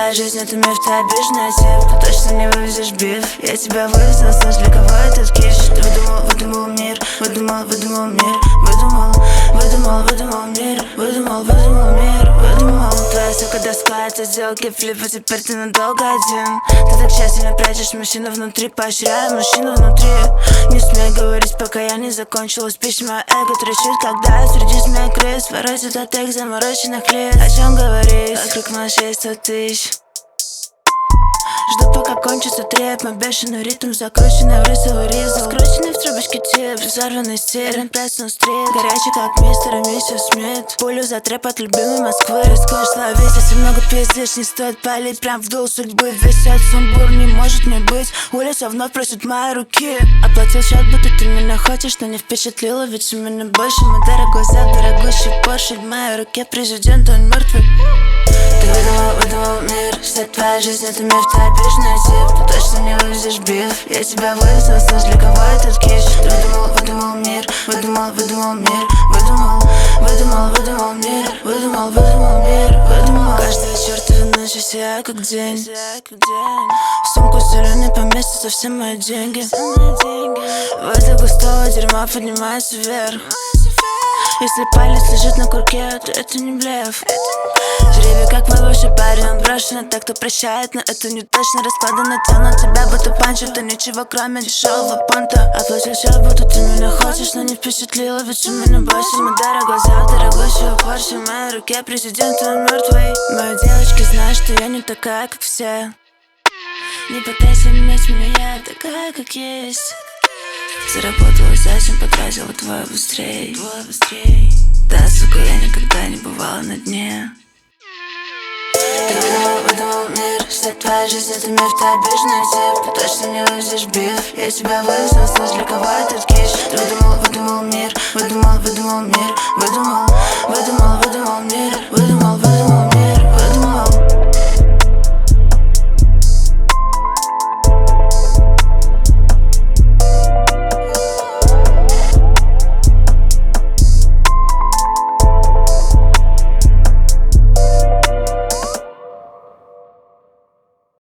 твоя жизнь, это миф, ты обиженная тип. Ты точно не вывезешь биф. Я тебя вывезла, слышь, для кого этот киш? Ты выдумал мир, выдумал мир. Выдумал мир, выдумал мир. Твоя сука доска, это сделки флип, а теперь ты надолго один. Ты так тщательно прячешь мужчину внутри, поощряю мужчину внутри. Не смей говорить, пока я не закончила спичь. Мое эго трещит, когда среди змей крыс воротит от их замороченных лиц. О чем говорить? Вокруг на 600 тысяч. Жду, пока кончится треп. Мой бешеный ритм, закрученный в рисовый ризм, скрученный в трубочке тип, взорванный стиль, Ренпрессон стрит, горячий как мистер и миссис Смит. Пулю за трэп от любимой Москвы. Рискуешь ловить, если много пиздишь, не стоит палить прям в дул судьбы. Весь этот сумбур не может не быть. Улица вновь просит моей руки. Оплатил счет, будто ты меня хочешь, но не впечатлила, ведь у меня больше. Мой дорогой зад, дорогущий Порше. В моей руке президент, он мертвый. Ты выдумал мир, вся твоя жизнь, это миф, ты обиженная тип. Ты точно не вывезешь биф. Я тебя вывезла, слышь, для кого этот киш? Ты выдумал мир, выдумал мир. Выдумал мир, выдумал мир. Каждая чертова ночь я как день. В сумку соленый поместятся все мои деньги. Вода густого дерьма поднимается вверх. Если палец лежит на курке, то это не блеф. Жребий как мой бывший парень, он брошен, а так кто прощает. Но это не точно, расклады натянут тебя, будто панчо. То ничего кроме дешевого понта. Оплатил счет, будто ты меня хочешь, но не впечатлила, ведь у меня больше. Мой дорогой зал, дорогущий Порше. В моей руке президент, он мертвый. Мои девочки знают, что я не такая, как все. Не пытайся менять меня, я такая, как есть. Заработала зачем, потратила твое быстрей. Да, сука, я никогда не бывала на дне. Ты выдумал мир, вся твоя жизнь, это миф, ты обиженная тип. Ты точно не вывезешь биф. Я тебя вывезла, слышь, для кого этот киш? Ты выдумал мир, выдумал мир. Выдумал мир.